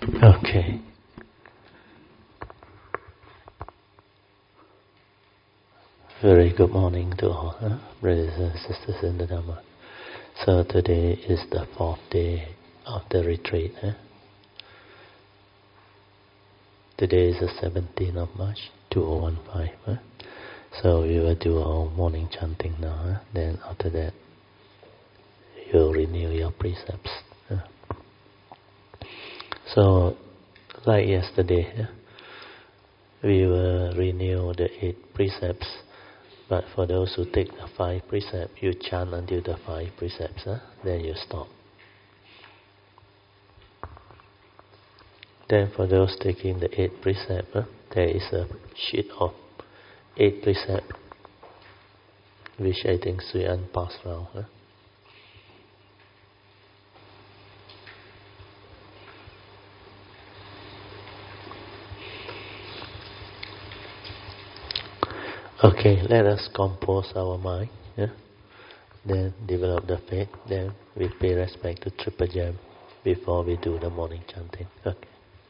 Okay. Very good morning to all, brothers and sisters in the Dhamma. So today is the 4th day of the retreat. Today is the 17th of March, 2015. So we will do our morning chanting now. Then after that, you'll renew your precepts. So, like yesterday, we will renew the 8 precepts. But for those who take the 5 precepts, you chant until the 5 precepts, then you stop. Then for those taking the 8 precepts, there is a sheet of 8 precepts, which I think Sui An passed around. Okay, let us compose our mind, then develop the faith, then we pay respect to Triple Gem before we do the morning chanting. Okay.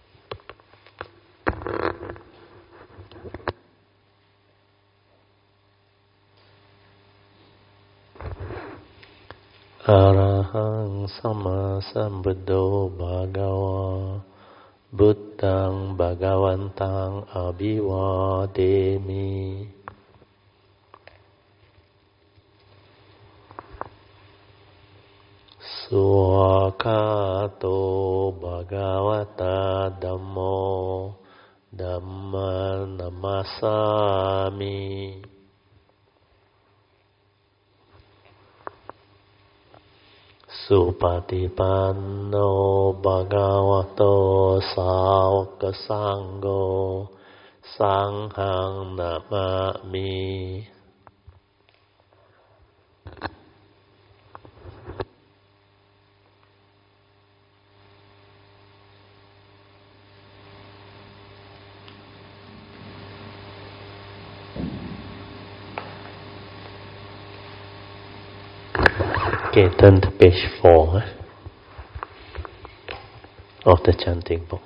Arahang Sama Sambuddho Bhagava Buddhang Bhagavantang Abhivademi. Suakato Bhagavata Dhammo Dhamma Namasami. Supatipanno Bhagavato Sāvaka Sangho Sanghang Namami. Okay, turn to page 4 of the chanting book.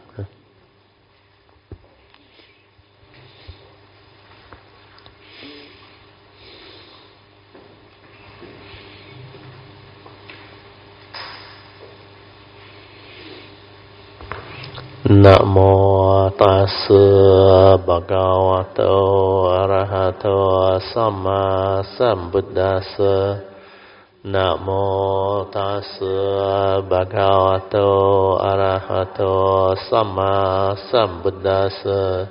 Namo tassa bhagavato arahato samma sambuddhassa. Namo tassa bhagavato arahato samma sambuddhassa.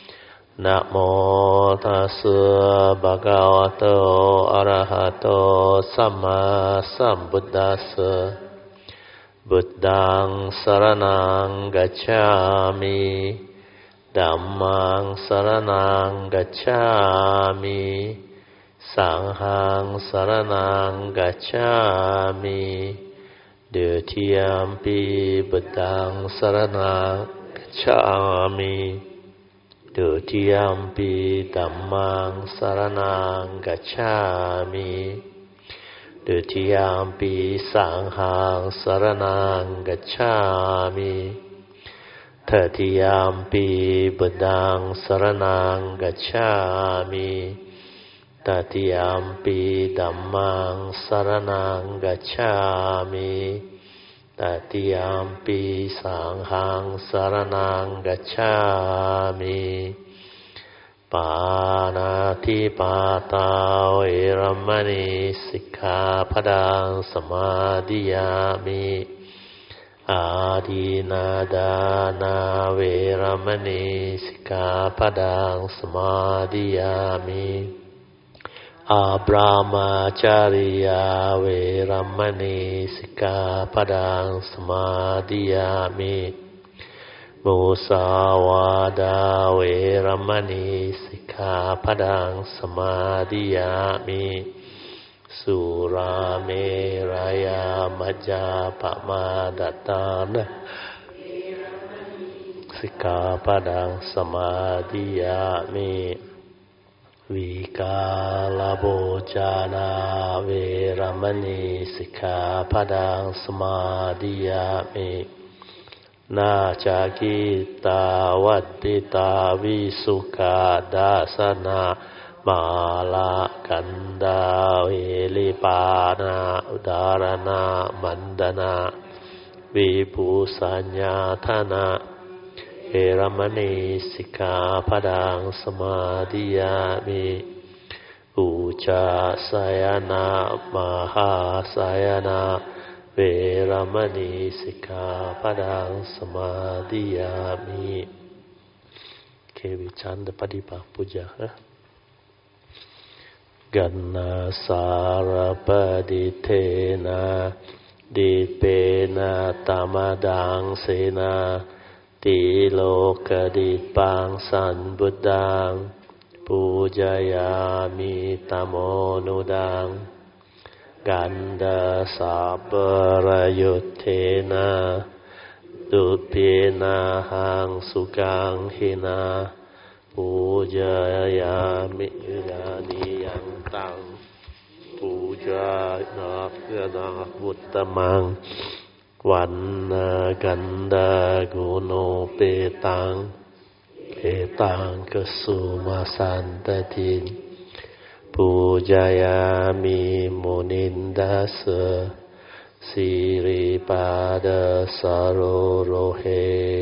Namo tassa bhagavato arahato samma sambuddhassa. Buddhang saranang gacchami. Dhammang saranang gacchami. Sanghang saranang gacchami. Dutiyampi buddhang saranang gacchami. Dutiyampi dhammang saranang gacchami. Dutiyampi sanghang saranang gacchami. Tatiyampi buddhang saranang gacchami. Tatiyampi dhammang saranang gacchami. Tatiyampi sanghang saranang gacchami. Pānātipātā veramani sikkhapadang samadhiyami. Ādīnādāna veramani sikkhapadang samadhiyami. Abrahmacharya veramani sikkhapadang samadhiyami. Musāvādā veramani sikkhapadang samadhiyami. Surameraya majjapamadattana sikkhapadang samadhiyami. Vikalabhojana veramani sikkhapadang samadhiyami. นาจากิตาวัตติตาวิสุขาดาสนามาลากันดาเวลิปานาอุดารณามันดนาวิภูสัญญาธนาเอรมณีสิกขาปดังสมาธิยามิอุจาสยนามหาสยนาเวรมณีสิกขาปดังสมาธิยามิเควิชันเดปฏิปักปุจจากันนาสารปดิเทนาดิเปนาตามดังเสนาติโลกดิปังสันบุตดังปูจายามิตโมนุดังกันดาสาบรยุทเทนาดุเปนาหังสุกังหินาปูจายามิลานิยังตังปูจานาเพื่อนาบุตตมังวันนากันดากุโนเปตังเอตังกสุมาสันตตินปูจายามิโมนินดาสสิริปาดาสโรโรเฮ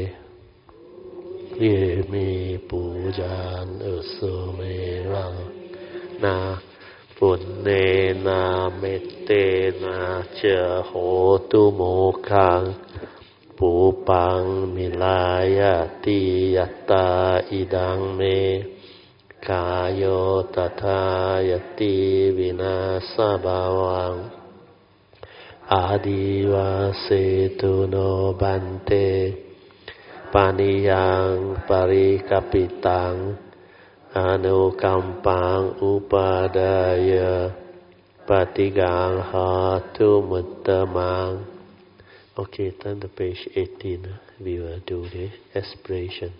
เยมิปูจานอุสุเมรังนาปุณเนนาเมตเตนาเจโหตุโมคังปูปังมิลายติยัตตาอิดังเมกายโยตถายติวินาสบาวังอาดิวาเสตุโนบันเตปานิยังปริกปิตังอนุกัมปังอุปาดายะปฏิกังหาตุมุตตมัง Okay, turn to page 18. We will do the aspiration.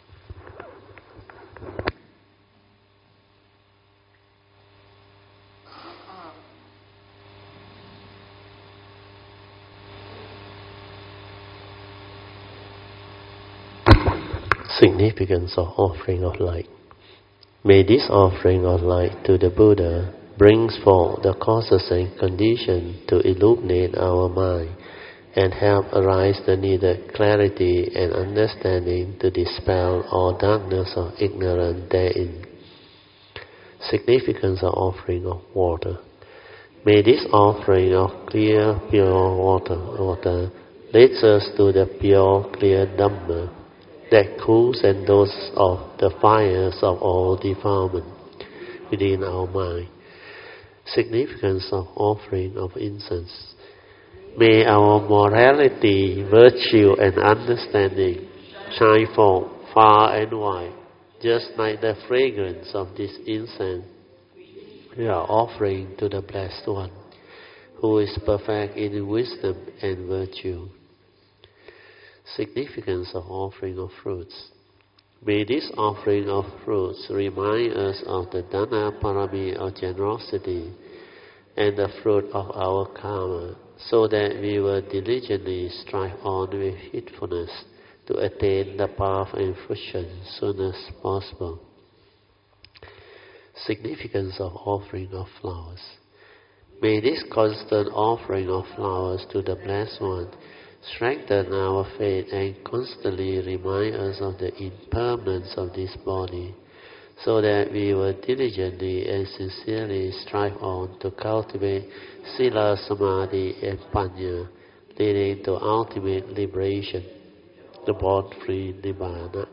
Significance of offering of light. May this offering of light to the Buddha brings forth the causes and conditions to illuminate our mind and help arise the needed clarity and understanding to dispel all darkness of ignorance therein. Significance of offering of water. May this offering of clear, pure water leads us to the pure, clear Dhamma that cools and doses off the fires of all defilement within our mind. Significance of offering of incense. May our morality, virtue and understanding shine forth far and wide, just like the fragrance of this incense we are offering to the Blessed One, who is perfect in wisdom and virtue. Significance of offering of fruits. May this offering of fruits remind us of the Dana Parami of generosity and the fruit of our karma, so that we will diligently strive on with heedfulness to attain the path and fruition soon as possible. Significance of offering of flowers. May this constant offering of flowers to the Blessed One strengthen our faith and constantly remind us of the impermanence of this body, so that we will diligently and sincerely strive on to cultivate Sila, Samadhi and Panya, leading to ultimate liberation, the born-free Nibbana.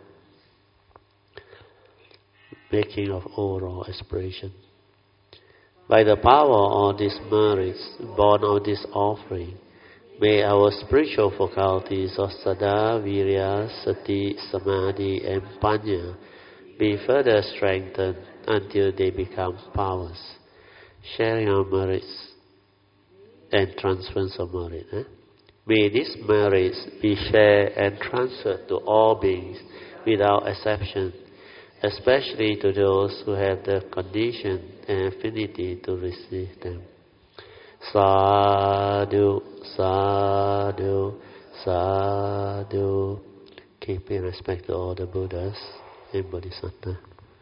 Making of oral aspiration. By the power of these merits born of this offering, may our spiritual faculties of Sada, Virya, Sati, Samadhi and Panya be further strengthened until they become powers, sharing our merits and transference of merit. May these merits be shared and transferred to all beings without exception, especially to those who have the condition and affinity to receive them. Sadhu, sadhu, Sadhu. Keeping respect to all the Buddhas, the Bodhisattva.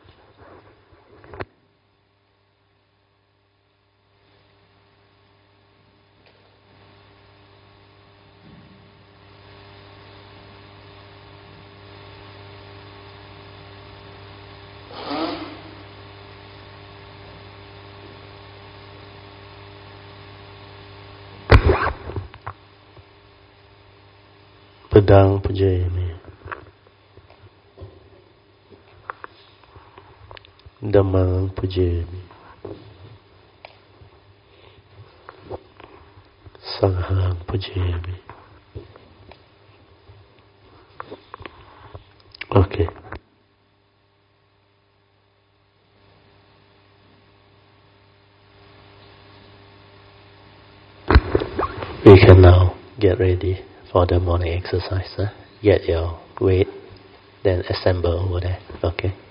Padang Pujayami. Dhammang Pujayami. Sanghang Pujayami. Okay. We can now get ready for the morning exercise. Get your weight, then assemble over there. Okay.